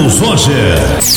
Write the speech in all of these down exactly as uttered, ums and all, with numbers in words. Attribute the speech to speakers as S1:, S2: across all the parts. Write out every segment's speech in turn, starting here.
S1: Carlos Roger.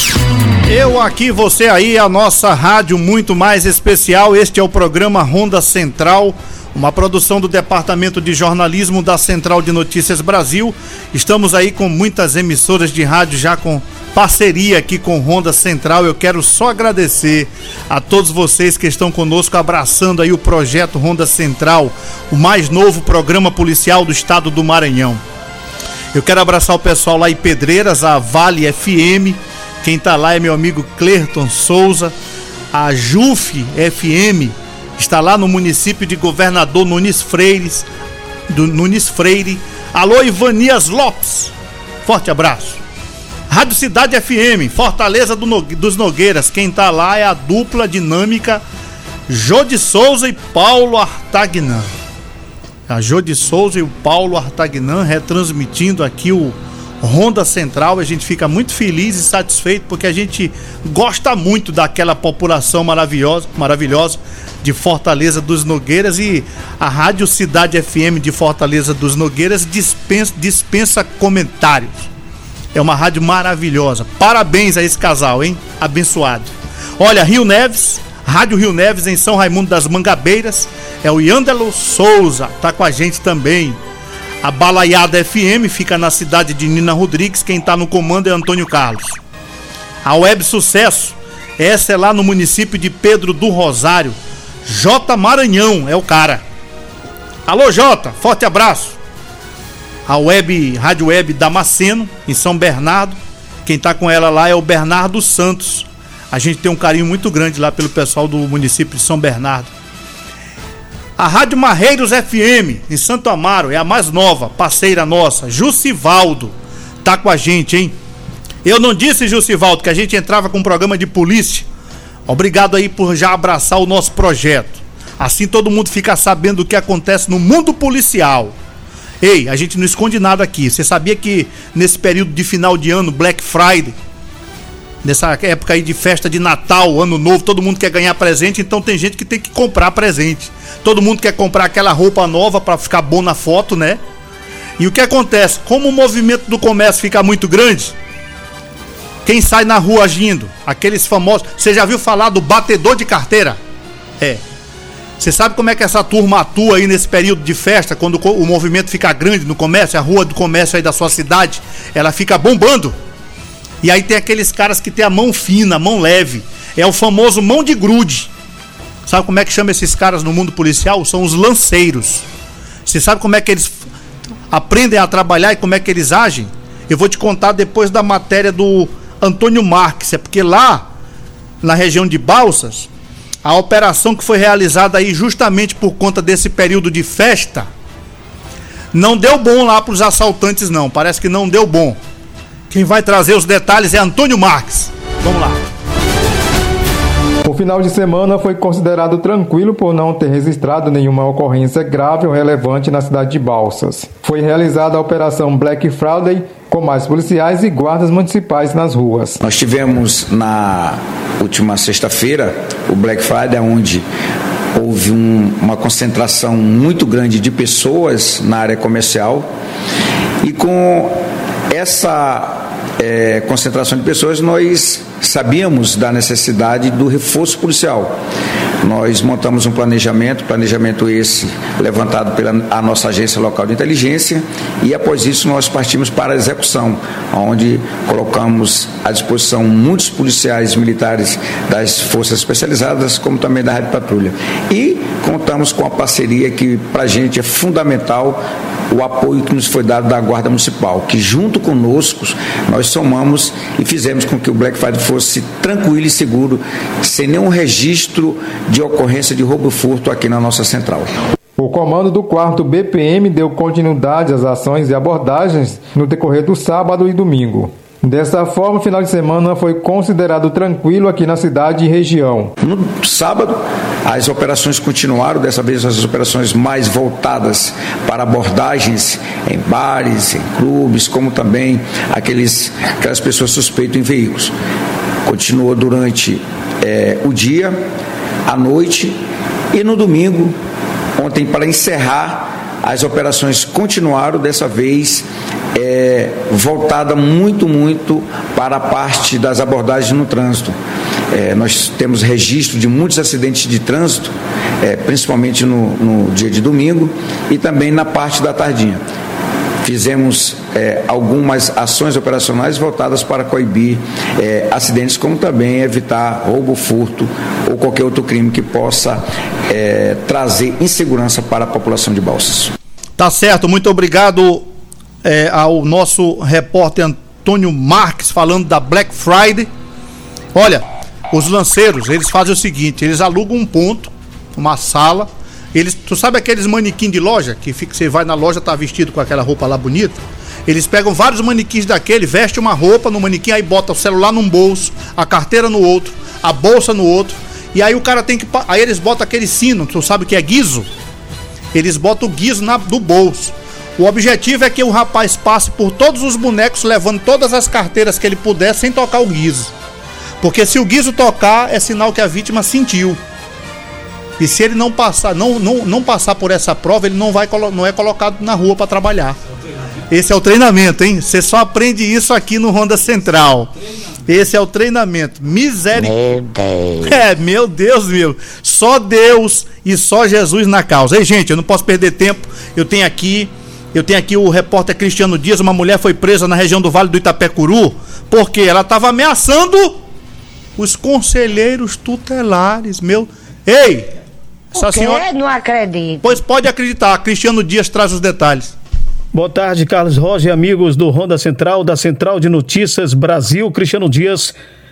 S2: Eu aqui, você aí, a nossa rádio muito mais especial. Este é o programa Ronda Central, uma produção do Departamento de Jornalismo da Central de Notícias Brasil. Estamos aí com muitas emissoras de rádio já com parceria aqui com Ronda Central. Eu quero só agradecer a todos vocês que estão conosco, abraçando aí o projeto Ronda Central, o mais novo programa policial do estado do Maranhão. Eu quero abraçar o pessoal lá em Pedreiras, a Vale F M. Quem tá lá é meu amigo Clerton Souza. A Juf F M está lá no município de Governador Nunes Freire, do Nunes Freire. Alô, Ivanias Lopes, forte abraço. Rádio Cidade F M, Fortaleza do no... dos Nogueiras. Quem tá lá é a dupla dinâmica Jô de Souza e Paulo Artagnan. A Jô de Souza e o Paulo Artagnan retransmitindo aqui o Ronda Central. A gente fica muito feliz e satisfeito porque a gente gosta muito daquela população maravilhosa, maravilhosa de Fortaleza dos Nogueiras, e a Rádio Cidade F M de Fortaleza dos Nogueiras dispensa, dispensa comentários. É uma rádio maravilhosa. Parabéns a esse casal, hein? Abençoado. Olha, Rio Neves, Rádio Rio Neves em São Raimundo das Mangabeiras, é o Yandelo Souza, tá com a gente também. A Balaiada F M fica na cidade de Nina Rodrigues, quem tá no comando é Antônio Carlos. A Web Sucesso, essa é lá no município de Pedro do Rosário, J Maranhão é o cara. Alô Jota, forte abraço. A Web, Rádio Web Damasceno, em São Bernardo, quem tá com ela lá é o Bernardo Santos. A gente tem um carinho muito grande lá pelo pessoal do município de São Bernardo. A Rádio Marreiros F M, em Santo Amaro, é a mais nova, parceira nossa, Jussivaldo, tá com a gente, hein? Eu não disse, Jussivaldo, que a gente entrava com um programa de polícia? Obrigado aí por já abraçar o nosso projeto. Assim todo mundo fica sabendo o que acontece no mundo policial. Ei, a gente não esconde nada aqui. Você sabia que nesse período de final de ano, Black Friday, nessa época aí de festa de Natal, Ano Novo, todo mundo quer ganhar presente, então tem gente que tem que comprar presente. Todo mundo quer comprar aquela roupa nova para ficar bom na foto, né? E o que acontece? Como o movimento do comércio fica muito grande, quem sai na rua agindo? Aqueles famosos... Você já viu falar do batedor de carteira? É. Você sabe como é que essa turma atua aí nesse período de festa, quando o movimento fica grande no comércio, a rua do comércio aí da sua cidade, ela fica bombando. E aí tem aqueles caras que tem a mão fina, a mão leve. É o famoso mão de grude. Sabe como é que chama esses caras no mundo policial? São os lanceiros. Você sabe como é que eles aprendem a trabalhar e como é que eles agem? Eu vou te contar depois da matéria do Antônio Marques. É porque lá, na região de Balsas, a operação que foi realizada aí justamente por conta desse período de festa, não deu bom lá para os assaltantes não. Parece que não deu bom. Quem vai trazer os detalhes é Antônio Marques. Vamos lá.
S3: O final de semana foi considerado tranquilo por não ter registrado nenhuma ocorrência grave ou relevante na cidade de Balsas. Foi realizada a operação Black Friday com mais policiais e guardas municipais nas ruas.
S4: Nós tivemos na última sexta-feira o Black Friday, onde houve um, uma concentração muito grande de pessoas na área comercial, e com essa é, concentração de pessoas nós sabíamos da necessidade do reforço policial. Nós montamos um planejamento, planejamento esse levantado pela a nossa agência local de inteligência, e após isso nós partimos para a execução, onde colocamos à disposição muitos policiais militares das forças especializadas, como também da Rádio Patrulha. E contamos com a parceria que para a gente é fundamental, o apoio que nos foi dado da Guarda Municipal, que junto conosco nós somamos e fizemos com que o Black Friday fosse tranquilo e seguro, sem nenhum registro de ocorrência de roubo e furto aqui na nossa central.
S3: O comando do quarto B P M deu continuidade às ações e abordagens no decorrer do sábado e domingo. Dessa forma, o final de semana foi considerado tranquilo aqui na cidade e região.
S4: No sábado, as operações continuaram, dessa vez as operações mais voltadas para abordagens em bares, em clubes, como também aqueles, aquelas pessoas suspeitas em veículos. Continuou durante é, o dia, a noite e no domingo, ontem, para encerrar, as operações continuaram, dessa vez é voltada muito, muito para a parte das abordagens no trânsito. É, nós temos registro de muitos acidentes de trânsito, é, principalmente no, no dia de domingo e também na parte da tardinha. Fizemos é, algumas ações operacionais voltadas para coibir é, acidentes, como também evitar roubo, furto ou qualquer outro crime que possa é, trazer insegurança para a população de Balsas.
S2: Tá certo, muito obrigado é, ao nosso repórter Antônio Marques falando da Black Friday. Olha, os lanceiros, eles fazem o seguinte, eles alugam um ponto, uma sala, eles, tu sabe aqueles manequins de loja, que fica, você vai na loja, tá vestido com aquela roupa lá bonita, eles pegam vários manequins daquele, vestem uma roupa no manequim, aí bota o celular num bolso, a carteira no outro, a bolsa no outro, e aí o cara tem que, aí eles botam aquele sino, tu sabe o que é guizo? Eles botam o guizo na, do bolso. O objetivo é que o rapaz passe por todos os bonecos, levando todas as carteiras que ele puder, sem tocar o guizo. Porque se o guizo tocar, é sinal que a vítima sentiu. E se ele não passar, não, não, não passar por essa prova, ele não, vai, não é colocado na rua para trabalhar. Esse é o treinamento, hein? Você só aprende isso aqui no Ronda Central. Esse é o treinamento. Misericórdia. Meu Deus. É, meu Deus, meu. Só Deus e só Jesus na causa. Ei, gente, eu não posso perder tempo. Eu tenho aqui, eu tenho aqui o repórter Cristiano Dias. Uma mulher foi presa na região do Vale do Itapecuru porque ela estava ameaçando os conselheiros tutelares, meu... Ei! Essa senhora...
S1: Não acredito.
S2: Pois pode acreditar, Cristiano Dias traz os detalhes.
S5: Boa tarde, Carlos Roger, amigos do Ronda Central, da Central de Notícias Brasil. Cristiano Dias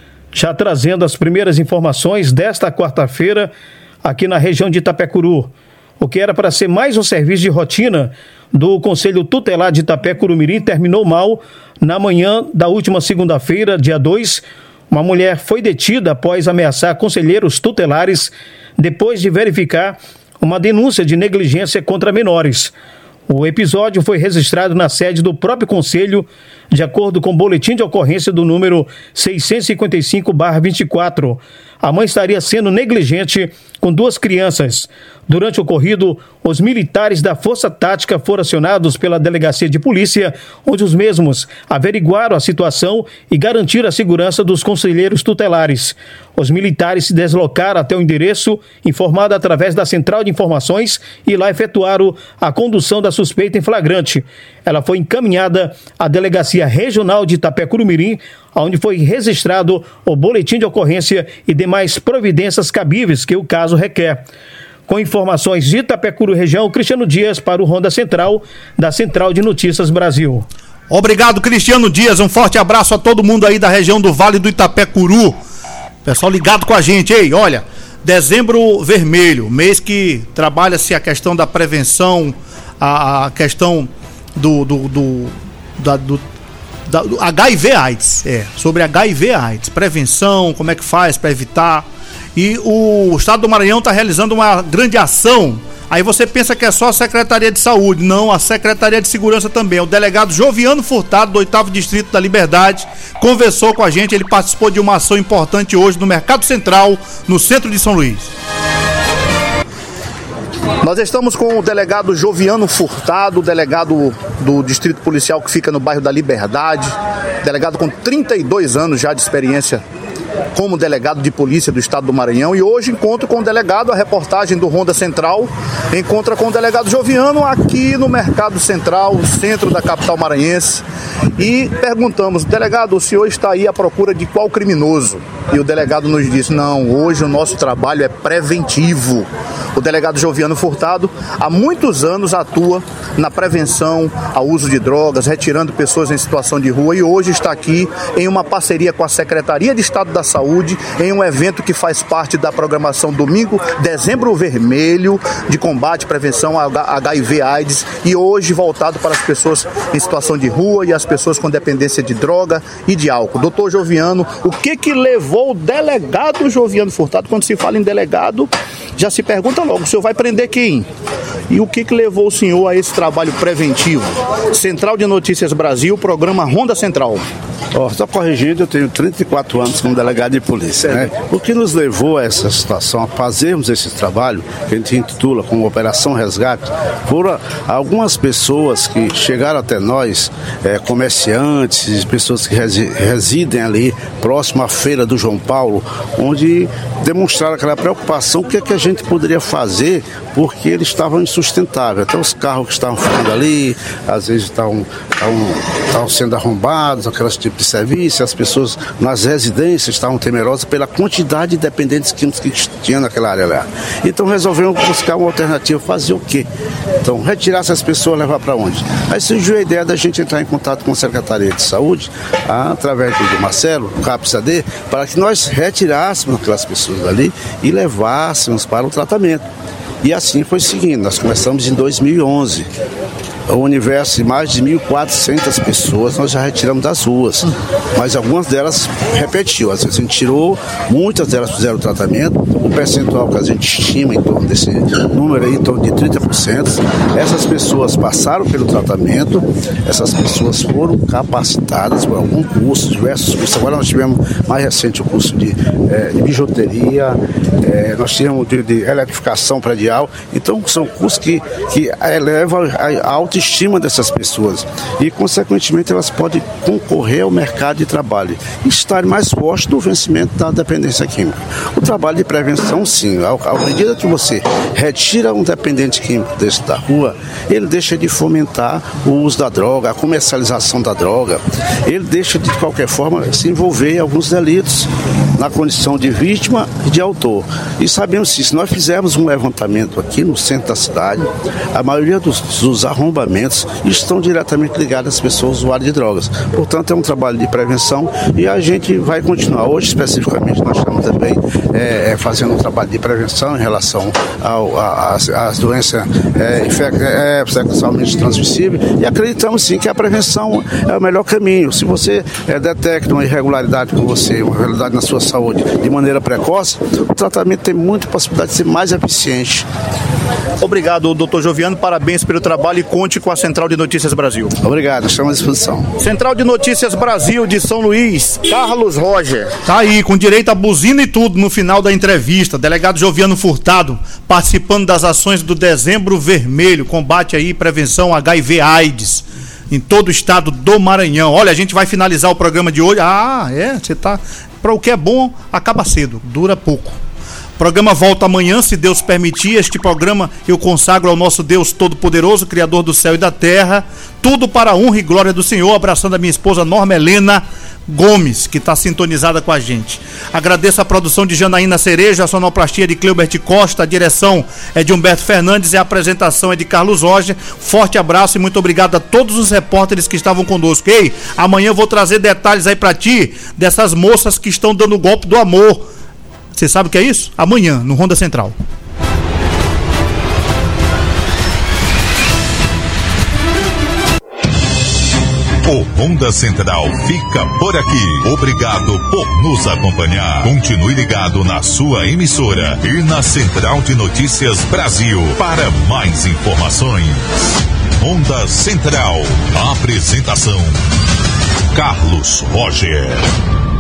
S5: já trazendo as primeiras informações desta quarta-feira aqui na região de Itapecuru. O que era para ser mais um serviço de rotina do Conselho Tutelar de Itapecuru-Mirim terminou mal na manhã da última segunda-feira, dia dois. Uma mulher foi detida após ameaçar conselheiros tutelares depois de verificar uma denúncia de negligência contra menores. O episódio foi registrado na sede do próprio Conselho, de acordo com o boletim de ocorrência do número seiscentos e cinquenta e cinco barra vinte e quatro. A mãe estaria sendo negligente com duas crianças. Durante o ocorrido, os militares da Força Tática foram acionados pela Delegacia de Polícia, onde os mesmos averiguaram a situação e garantiram a segurança dos conselheiros tutelares. Os militares se deslocaram até o endereço, informado através da Central de Informações, e lá efetuaram a condução da suspeita em flagrante. Ela foi encaminhada à Delegacia Regional de Itapecuru-Mirim, onde foi registrado o boletim de ocorrência e demais providências cabíveis que o caso requer. Com informações de Itapecuru região, Cristiano Dias para o Ronda Central, da Central de Notícias Brasil.
S2: Obrigado, Cristiano Dias. Um forte abraço a todo mundo aí da região do Vale do Itapecuru. Pessoal ligado com a gente. Ei, olha, dezembro vermelho, mês que trabalha-se a questão da prevenção, a, a questão do, do, do, da, do, da, do H I V AIDS. É, sobre H I V AIDS. Prevenção, como é que faz para evitar. E o Estado do Maranhão está realizando uma grande ação. Aí você pensa que é só a Secretaria de Saúde. Não, a Secretaria de Segurança também. O delegado Joviano Furtado, do oitavo Distrito da Liberdade, conversou com a gente. Ele participou de uma ação importante hoje no Mercado Central, no centro de São Luís. Nós estamos com o delegado Joviano Furtado, delegado do Distrito Policial que fica no bairro da Liberdade. Delegado com trinta e dois anos já de experiência como delegado de polícia do estado do Maranhão, e hoje encontro com o delegado, a reportagem do Ronda Central encontra com o delegado Joviano aqui no Mercado Central, centro da capital maranhense, e perguntamos: delegado, o senhor está aí à procura de qual criminoso? E o delegado nos disse: não, hoje o nosso trabalho é preventivo. O delegado Joviano Furtado há muitos anos atua na prevenção ao uso de drogas, retirando pessoas em situação de rua, e hoje está aqui em uma parceria com a Secretaria de Estado da Saúde, em um evento que faz parte da programação Domingo, Dezembro Vermelho, de combate e prevenção a H I V AIDS, e hoje voltado para as pessoas em situação de rua e as pessoas com dependência de droga e de álcool. Doutor Joviano, o que que levou o delegado Joviano Furtado? Quando se fala em delegado, já se pergunta logo: o senhor vai prender quem? E o que que levou o senhor a esse trabalho preventivo? Central de Notícias Brasil, programa Ronda Central.
S1: Oh, só corrigindo, eu tenho trinta e quatro anos como delegado de polícia, né? O que nos levou a essa situação, a fazermos esse trabalho, que a gente intitula como Operação Resgate, foram algumas pessoas que chegaram até nós, é, comerciantes, pessoas que resi- residem ali próximo à Feira do João Paulo, onde demonstraram aquela preocupação, o que é que a gente poderia fazer, porque eles estavam insustentáveis. Até os carros que estavam ficando ali, às vezes estavam, estavam, estavam sendo arrombados, aquelas tipos de serviço, as pessoas nas residências estavam temerosas pela quantidade de dependentes químicos que tinha naquela área lá. Então resolvemos buscar uma alternativa, fazer o quê? Então, retirar essas pessoas, levar para onde? Aí surgiu a ideia da gente entrar em contato com a Secretaria de Saúde, ah, através do Marcelo, do CAPSAD, para que nós retirássemos aquelas pessoas dali e levássemos para o tratamento. E assim foi seguindo. Nós começamos em dois mil e onze. O universo de mais de mil e quatrocentas pessoas nós já retiramos das ruas, mas algumas delas repetiu, às vezes a gente tirou, muitas delas fizeram o tratamento, o percentual que a gente estima em torno desse número aí, em torno de trinta por cento, essas pessoas passaram pelo tratamento, essas pessoas foram capacitadas por algum curso, diversos cursos. Agora nós tivemos mais recente o curso de, é, de bijuteria, é, nós tivemos de, de eletrificação predial, então são cursos que, que elevam a alta estima dessas pessoas e, consequentemente, elas podem concorrer ao mercado de trabalho e estar mais fortes no vencimento da dependência química. O trabalho de prevenção, sim, à medida que você retira um dependente químico desse da rua, ele deixa de fomentar o uso da droga, a comercialização da droga, ele deixa de, de qualquer forma, se envolver em alguns delitos na condição de vítima e de autor. E sabemos que se nós fizermos um levantamento aqui no centro da cidade, a maioria dos, dos arrombamentos estão diretamente ligados às pessoas usuárias de drogas. Portanto, é um trabalho de prevenção e a gente vai continuar. Hoje, especificamente, nós estamos também é, fazendo um trabalho de prevenção em relação às doenças é, é, sexualmente transmissíveis e acreditamos, sim, que a prevenção é o melhor caminho. Se você é, detecta uma irregularidade com você, uma irregularidade na sua saúde de maneira precoce, o tratamento tem muita possibilidade de ser mais eficiente.
S2: Obrigado, doutor Joviano, parabéns pelo trabalho e conte com a Central de Notícias Brasil.
S1: Obrigado, estamos à disposição.
S2: Central de Notícias Brasil de São Luís, Carlos Roger. Tá aí, com direito a buzina e tudo no final da entrevista. Delegado Joviano Furtado, participando das ações do Dezembro Vermelho, combate aí, prevenção H I V AIDS, em todo o estado do Maranhão. Olha, a gente vai finalizar o programa de hoje. Ah, é, você tá... Para o que é bom, acaba cedo, dura pouco. O programa volta amanhã, se Deus permitir. Este programa eu consagro ao nosso Deus Todo-Poderoso, Criador do céu e da terra. Tudo para a honra e glória do Senhor. Abraçando a minha esposa Norma Helena Gomes, que está sintonizada com a gente. Agradeço a produção de Janaína Cereja, a sonoplastia de Cleubert Costa, a direção é de Humberto Fernandes e a apresentação é de Carlos Roger. Forte abraço e muito obrigado a todos os repórteres que estavam conosco. Ei, amanhã eu vou trazer detalhes aí para ti dessas moças que estão dando o golpe do amor. Você sabe o que é isso? Amanhã, no Ronda Central.
S6: O Ronda Central fica por aqui. Obrigado por nos acompanhar. Continue ligado na sua emissora e na Central de Notícias Brasil para mais informações. Ronda Central. Apresentação: Carlos Roger.